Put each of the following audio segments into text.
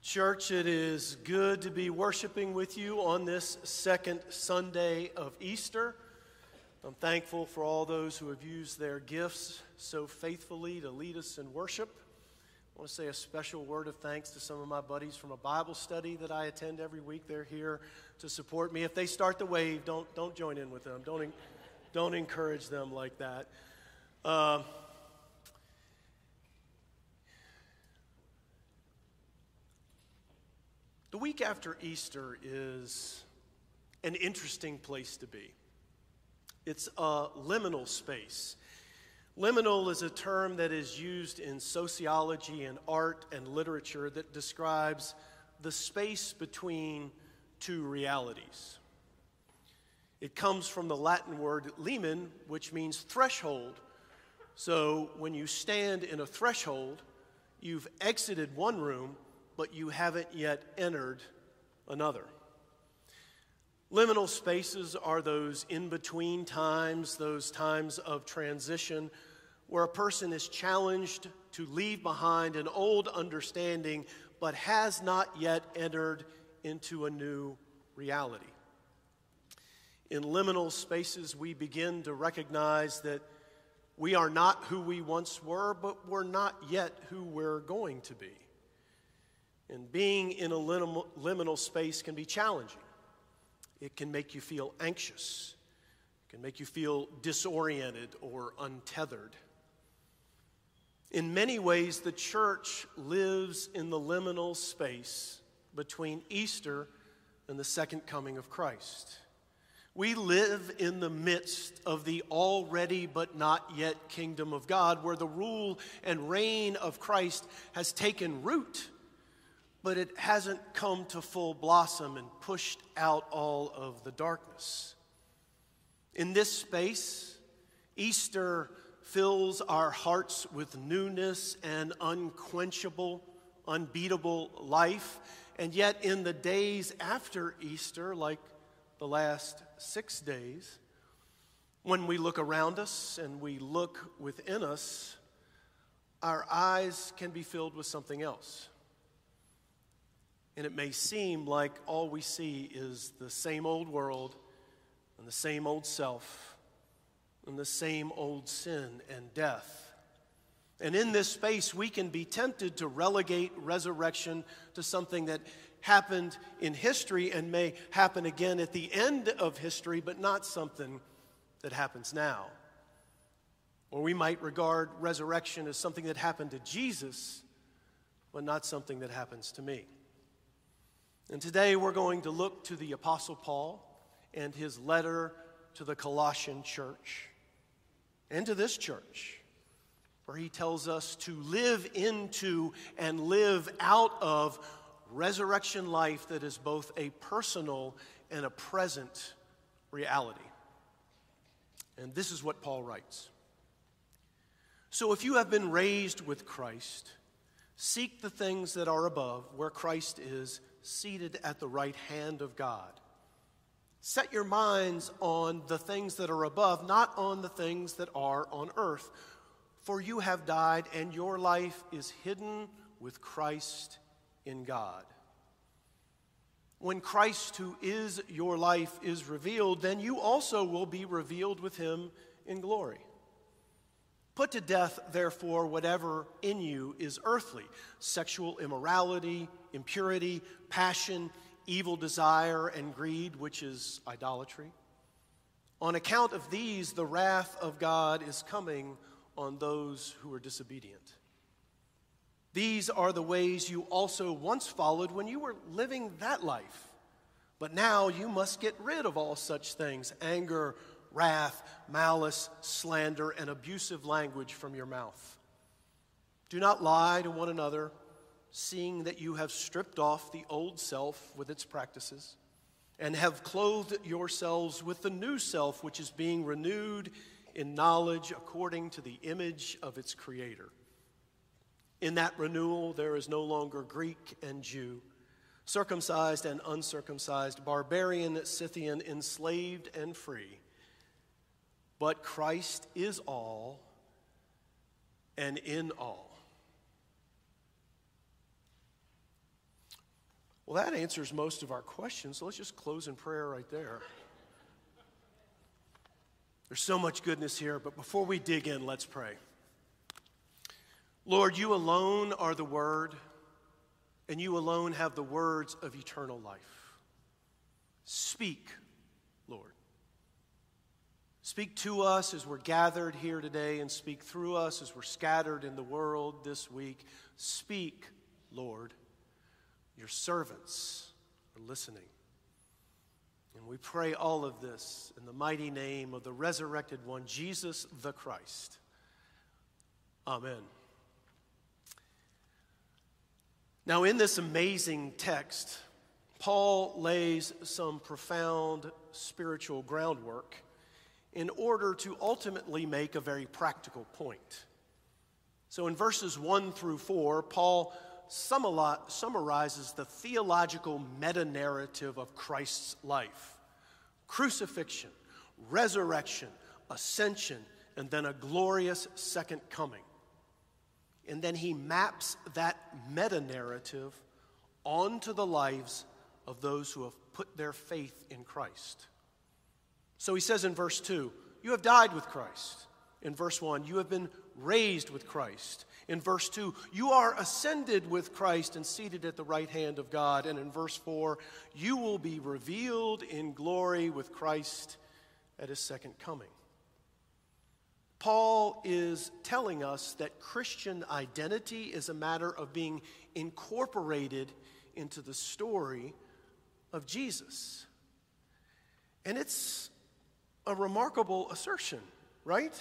Church, it is good to be worshiping with you on this second Sunday of Easter. I'm thankful for all those who have used their gifts so faithfully to lead us in worship. I want to say a special word of thanks to some of my buddies from a Bible study that I attend every week. They're here to support me. If they start the wave, don't join in with them. Don't encourage them like that. The week after Easter is an interesting place to be. It's a liminal space. Liminal is a term that is used in sociology and art and literature that describes the space between two realities. It comes from the Latin word limen, which means threshold. So when you stand in a threshold, you've exited one room, but you haven't yet entered another. Liminal spaces are those in-between times, those times of transition, where a person is challenged to leave behind an old understanding, but has not yet entered into a new reality. In liminal spaces, we begin to recognize that we are not who we once were, but we're not yet who we're going to be. And being in a liminal space can be challenging. It can make you feel anxious. It can make you feel disoriented or untethered. In many ways, the church lives in the liminal space between Easter and the second coming of Christ. We live in the midst of the already but not yet kingdom of God, where the rule and reign of Christ has taken root, but it hasn't come to full blossom and pushed out all of the darkness. In this space, Easter fills our hearts with newness and unquenchable, unbeatable life. And yet in the days after Easter, like the last 6 days, when we look around us and we look within us, our eyes can be filled with something else. And it may seem like all we see is the same old world and the same old self and the same old sin and death. And in this space, we can be tempted to relegate resurrection to something that happened in history and may happen again at the end of history, but not something that happens now. Or we might regard resurrection as something that happened to Jesus, but not something that happens to me. And today we're going to look to the Apostle Paul and his letter to the Colossian church and to this church, where he tells us to live into and live out of resurrection life that is both a personal and a present reality. And this is what Paul writes. So if you have been raised with Christ, seek the things that are above, where Christ is seated at the right hand of God. Set your minds on the things that are above, not on the things that are on earth. For you have died, and your life is hidden with Christ in God. When Christ, who is your life, is revealed, then you also will be revealed with him in glory. Put to death, therefore, whatever in you is earthly: sexual immorality, impurity, passion, evil desire, and greed, which is idolatry. On account of these, the wrath of God is coming on those who are disobedient. These are the ways you also once followed when you were living that life. But now you must get rid of all such things: anger, wrath, malice, slander, and abusive language from your mouth. Do not lie to one another, seeing that you have stripped off the old self with its practices, and have clothed yourselves with the new self, which is being renewed in knowledge according to the image of its Creator. In that renewal, there is no longer Greek and Jew, circumcised and uncircumcised, barbarian, Scythian, enslaved and free. But Christ is all and in all. Well, that answers most of our questions, so let's just close in prayer right there. There's so much goodness here, but before we dig in, let's pray. Lord, you alone are the Word, and you alone have the words of eternal life. Speak, Lord. Speak to us as we're gathered here today, and speak through us as we're scattered in the world this week. Speak, Lord. Your servants are listening. And we pray all of this in the mighty name of the resurrected one, Jesus the Christ. Amen. Now, in this amazing text, Paul lays some profound spiritual groundwork in order to ultimately make a very practical point. So in verses 1 through 4, Paul summarizes the theological meta-narrative of Christ's life: crucifixion, resurrection, ascension, and then a glorious second coming. And then he maps that meta-narrative onto the lives of those who have put their faith in Christ. So he says in verse 2, you have died with Christ. In verse 1, you have been raised with Christ. In verse 2, you are ascended with Christ and seated at the right hand of God. And in verse 4, you will be revealed in glory with Christ at his second coming. Paul is telling us that Christian identity is a matter of being incorporated into the story of Jesus. And it's a remarkable assertion, right?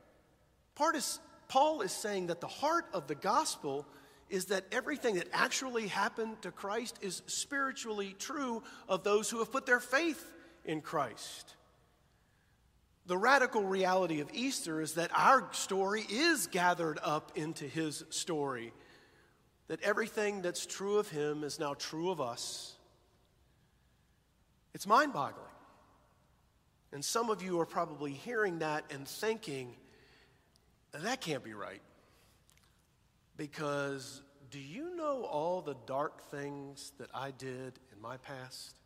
Paul is saying that the heart of the gospel is that everything that actually happened to Christ is spiritually true of those who have put their faith in Christ. The radical reality of Easter is that our story is gathered up into his story, that everything that's true of him is now true of us. It's mind-boggling. And some of you are probably hearing that and thinking, that can't be right. Because do you know all the dark things that I did in my past?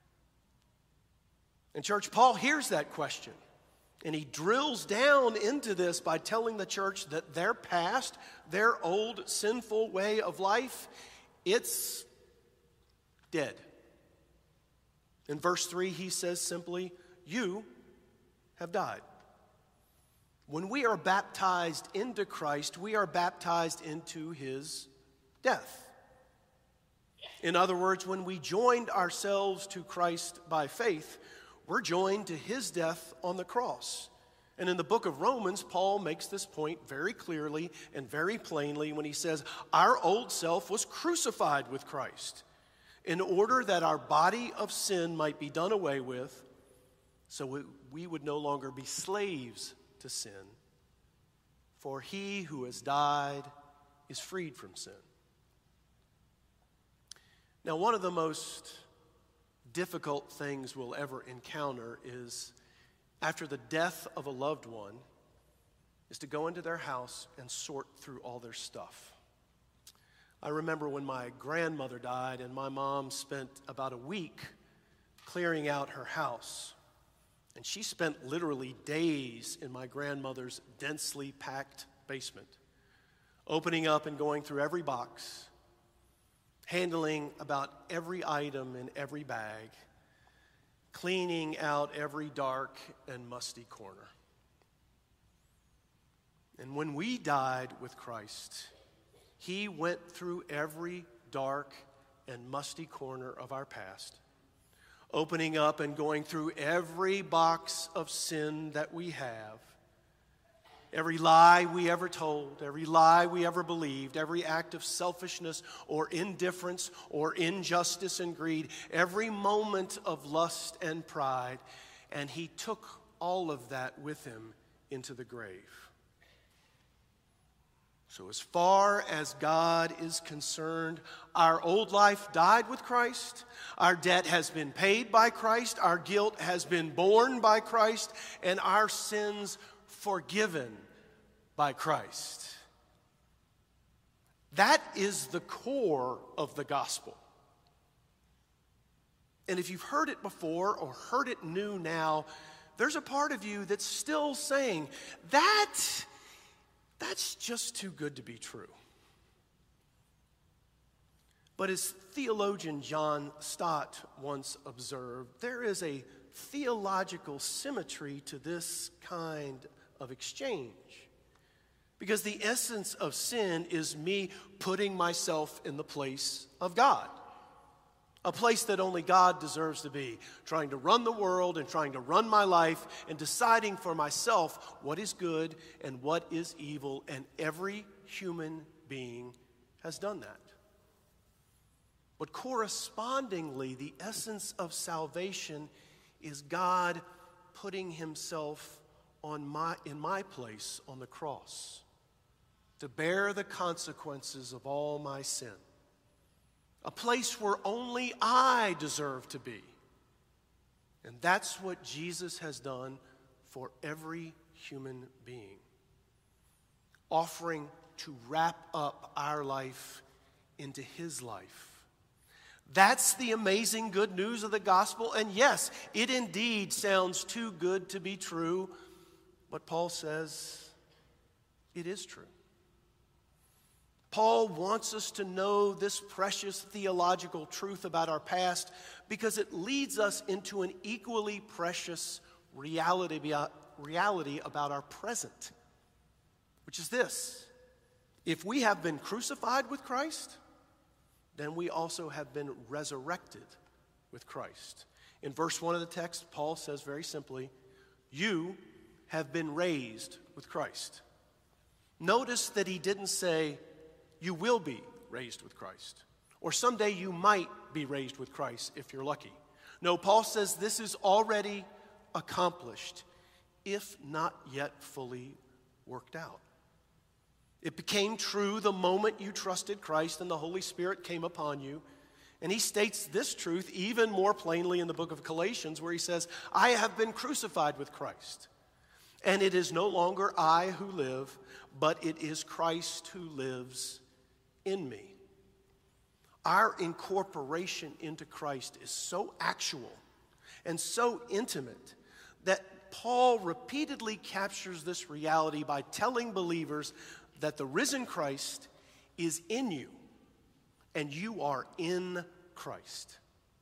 And church, Paul hears that question. And he drills down into this by telling the church that their past, their old sinful way of life, it's dead. In verse 3, he says simply, you have died. When we are baptized into Christ, we are baptized into his death. In other words, when we joined ourselves to Christ by faith, we're joined to his death on the cross. And in the book of Romans, Paul makes this point very clearly and very plainly when he says, our old self was crucified with Christ in order that our body of sin might be done away with, so we would no longer be slaves to sin. For he who has died is freed from sin. Now, one of the most difficult things we'll ever encounter is, after the death of a loved one, is to go into their house and sort through all their stuff. I remember when my grandmother died and my mom spent about a week clearing out her house. And she spent literally days in my grandmother's densely packed basement, opening up and going through every box, handling about every item in every bag, cleaning out every dark and musty corner. And when we died with Christ, he went through every dark and musty corner of our past, opening up and going through every box of sin that we have, every lie we ever told, every lie we ever believed, every act of selfishness or indifference or injustice and greed, every moment of lust and pride, and he took all of that with him into the grave. So as far as God is concerned, our old life died with Christ, our debt has been paid by Christ, our guilt has been borne by Christ, and our sins forgiven by Christ. That is the core of the gospel. And if you've heard it before or heard it new now, there's a part of you that's still saying, that's just too good to be true. But as theologian John Stott once observed, there is a theological symmetry to this kind of exchange. Because the essence of sin is me putting myself in the place of God. A place that only God deserves to be, trying to run the world and trying to run my life and deciding for myself what is good and what is evil, and every human being has done that. But correspondingly, the essence of salvation is God putting himself in my place on the cross to bear the consequences of all my sin. A place where only I deserve to be. And that's what Jesus has done for every human being, offering to wrap up our life into his life. That's the amazing good news of the gospel. And yes, it indeed sounds too good to be true, but Paul says it is true. Paul wants us to know this precious theological truth about our past because it leads us into an equally precious reality about our present, which is this: if we have been crucified with Christ, then we also have been resurrected with Christ. In verse 1 of the text, Paul says very simply, you have been raised with Christ. Notice that he didn't say, you will be raised with Christ, or someday you might be raised with Christ if you're lucky. No, Paul says this is already accomplished, if not yet fully worked out. It became true the moment you trusted Christ and the Holy Spirit came upon you. And he states this truth even more plainly in the book of Galatians, where he says, I have been crucified with Christ. And it is no longer I who live, but it is Christ who lives in me. Our incorporation into Christ is so actual and so intimate that Paul repeatedly captures this reality by telling believers that the risen Christ is in you and you are in Christ.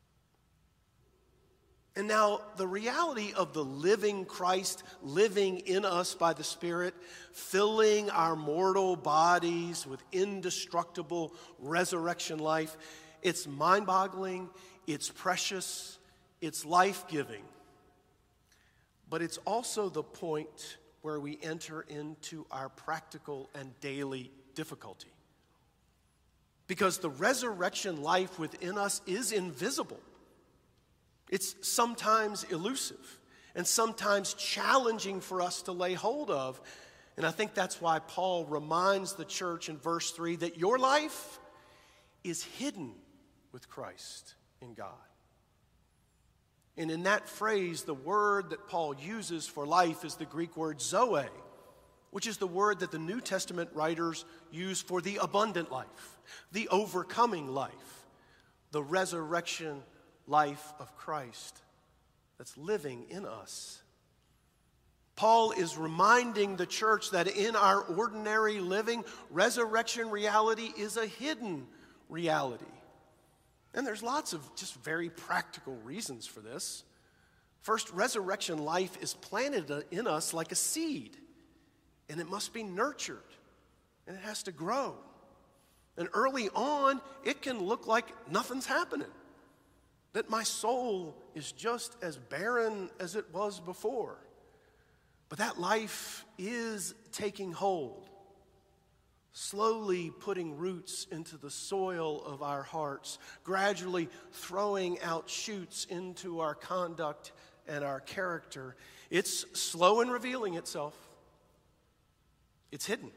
And now, the reality of the living Christ living in us by the Spirit, filling our mortal bodies with indestructible resurrection life, it's mind-boggling, it's precious, it's life-giving. But it's also the point where we enter into our practical and daily difficulty. Because the resurrection life within us is invisible. It's sometimes elusive and sometimes challenging for us to lay hold of. And I think that's why Paul reminds the church in verse 3 that your life is hidden with Christ in God. And in that phrase, the word that Paul uses for life is the Greek word zoe, which is the word that the New Testament writers use for the abundant life, the overcoming life, the resurrection life of Christ that's living in us. Paul is reminding the church that in our ordinary living, resurrection reality is a hidden reality. And there's lots of just very practical reasons for this. First, resurrection life is planted in us like a seed, and it must be nurtured, and it has to grow. And early on, it can look like nothing's happening, that my soul is just as barren as it was before. But that life is taking hold, slowly putting roots into the soil of our hearts, gradually throwing out shoots into our conduct and our character. It's slow in revealing itself. It's hidden.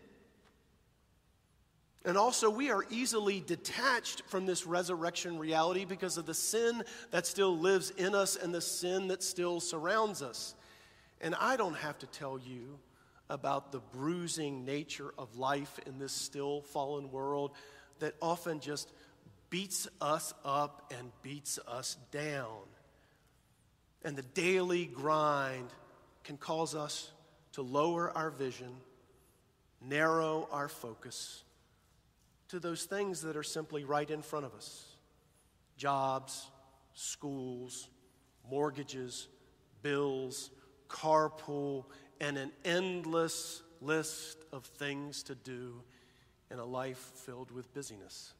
And also, we are easily detached from this resurrection reality because of the sin that still lives in us and the sin that still surrounds us. And I don't have to tell you about the bruising nature of life in this still fallen world that often just beats us up and beats us down. And the daily grind can cause us to lower our vision, narrow our focus to those things that are simply right in front of us. Jobs, schools, mortgages, bills, carpool, and an endless list of things to do in a life filled with busyness.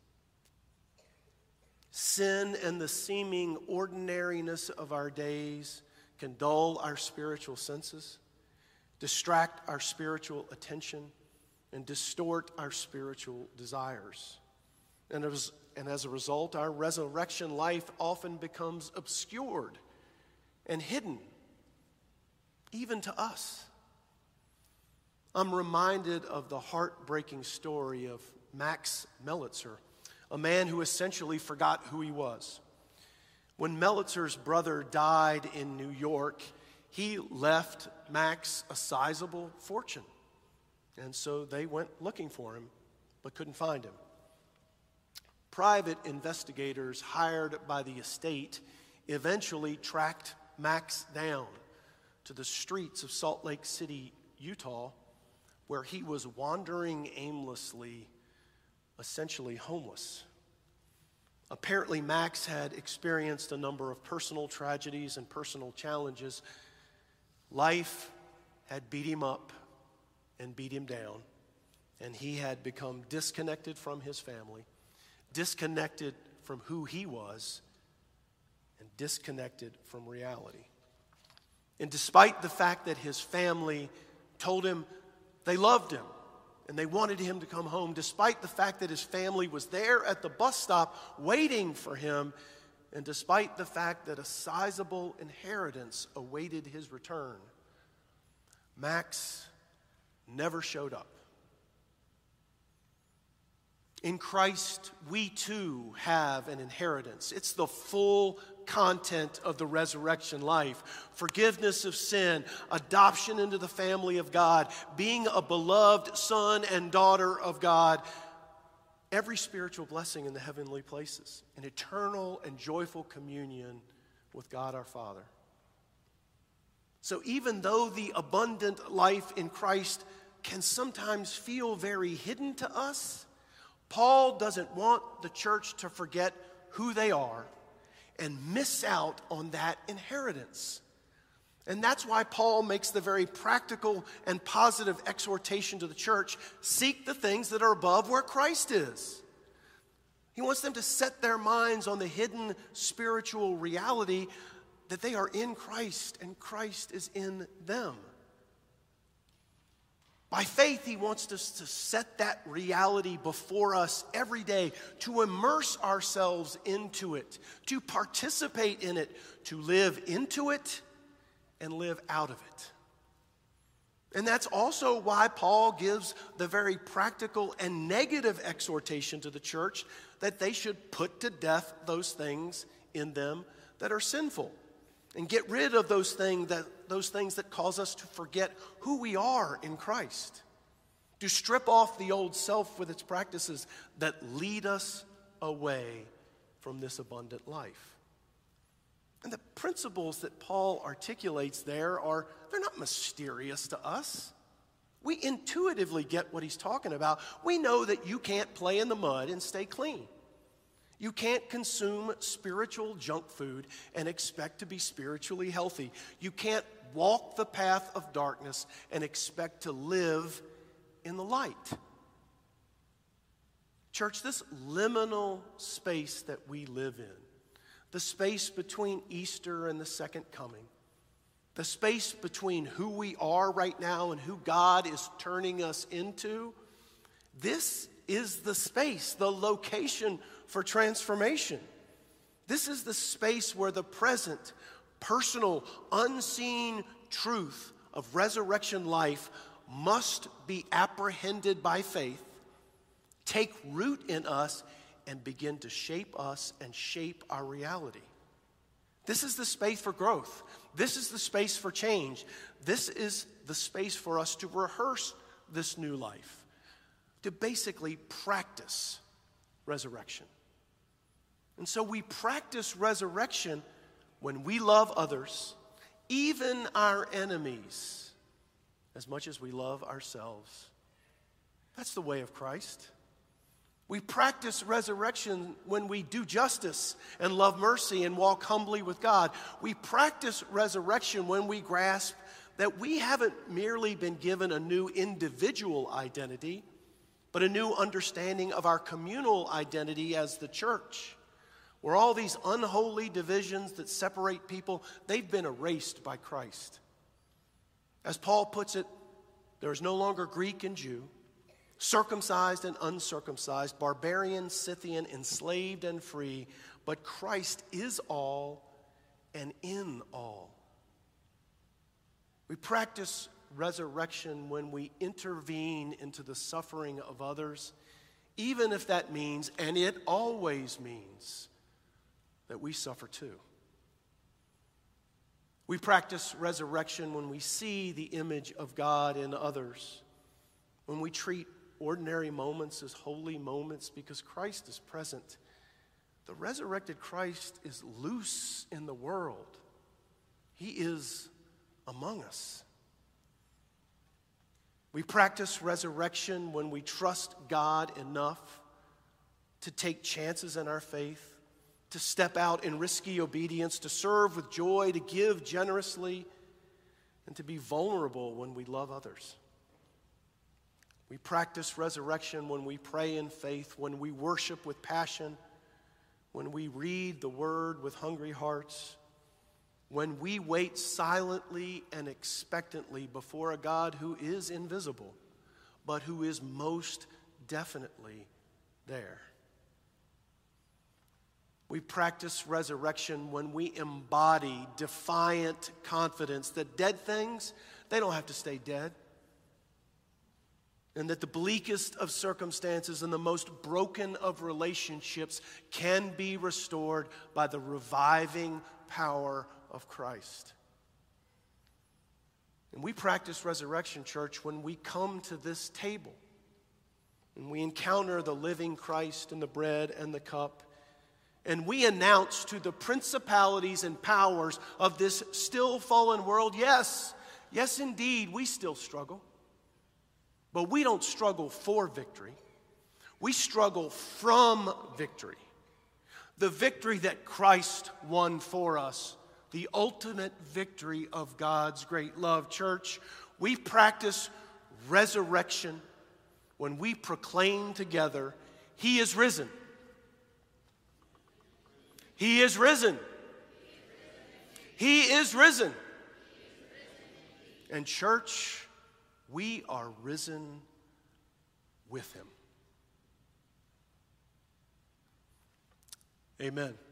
Sin and the seeming ordinariness of our days can dull our spiritual senses, distract our spiritual attention, and distort our spiritual desires. And as a result, our resurrection life often becomes obscured and hidden, even to us. I'm reminded of the heartbreaking story of Max Melitzer, a man who essentially forgot who he was. When Melitzer's brother died in New York, he left Max a sizable fortune. And so they went looking for him, but couldn't find him. Private investigators hired by the estate eventually tracked Max down to the streets of Salt Lake City, Utah, where he was wandering aimlessly, essentially homeless. Apparently, Max had experienced a number of personal tragedies and personal challenges. Life had beat him up and beat him down, and he had become disconnected from his family, disconnected from who he was, and disconnected from reality. And despite the fact that his family told him they loved him and they wanted him to come home, despite the fact that his family was there at the bus stop waiting for him, and despite the fact that a sizable inheritance awaited his return, Max never showed up. In Christ, we too have an inheritance. It's the full content of the resurrection life. Forgiveness of sin, adoption into the family of God, being a beloved son and daughter of God, every spiritual blessing in the heavenly places, an eternal and joyful communion with God our Father. So even though the abundant life in Christ can sometimes feel very hidden to us, Paul doesn't want the church to forget who they are and miss out on that inheritance. And that's why Paul makes the very practical and positive exhortation to the church: seek the things that are above where Christ is. He wants them to set their minds on the hidden spiritual reality that they are in Christ and Christ is in them. By faith, he wants us to set that reality before us every day, to immerse ourselves into it, to participate in it, to live into it and live out of it. And that's also why Paul gives the very practical and negative exhortation to the church that they should put to death those things in them that are sinful, and get rid of those things that cause us to forget who we are in Christ. To strip off the old self with its practices that lead us away from this abundant life. And the principles that Paul articulates there they're not mysterious to us. We intuitively get what he's talking about. We know that you can't play in the mud and stay clean. You can't consume spiritual junk food and expect to be spiritually healthy. You can't walk the path of darkness and expect to live in the light. Church, this liminal space that we live in, the space between Easter and the second coming, the space between who we are right now and who God is turning us into, this is the space, the location for transformation. This is the space where the present, personal, unseen truth of resurrection life must be apprehended by faith, take root in us, and begin to shape us and shape our reality. This is the space for growth. This is the space for change. This is the space for us to rehearse this new life, to basically practice resurrection. And so we practice resurrection when we love others, even our enemies, as much as we love ourselves. That's the way of Christ. We practice resurrection when we do justice and love mercy and walk humbly with God. We practice resurrection when we grasp that we haven't merely been given a new individual identity, but a new understanding of our communal identity as the church, where all these unholy divisions that separate people, they've been erased by Christ. As Paul puts it, there is no longer Greek and Jew, circumcised and uncircumcised, barbarian, Scythian, enslaved and free, but Christ is all and in all. We practice resurrection when we intervene into the suffering of others, even if that means, and it always means, that we suffer too. We practice resurrection when we see the image of God in others, when we treat ordinary moments as holy moments because Christ is present. The resurrected Christ is loose in the world. He is among us. We practice resurrection when we trust God enough to take chances in our faith, to step out in risky obedience, to serve with joy, to give generously, and to be vulnerable when we love others. We practice resurrection when we pray in faith, when we worship with passion, when we read the word with hungry hearts, when we wait silently and expectantly before a God who is invisible, but who is most definitely there. We practice resurrection when we embody defiant confidence that dead things, they don't have to stay dead. And that the bleakest of circumstances and the most broken of relationships can be restored by the reviving power of Christ. And we practice resurrection, church, when we come to this table and we encounter the living Christ in the bread and the cup, and we announce to the principalities and powers of this still fallen world, yes, indeed, we still struggle. But we don't struggle for victory. We struggle from victory. The victory that Christ won for us, the ultimate victory of God's great love. Church, we practice resurrection when we proclaim together, He is risen. He is risen. He is risen. And church, we are risen with Him. Amen.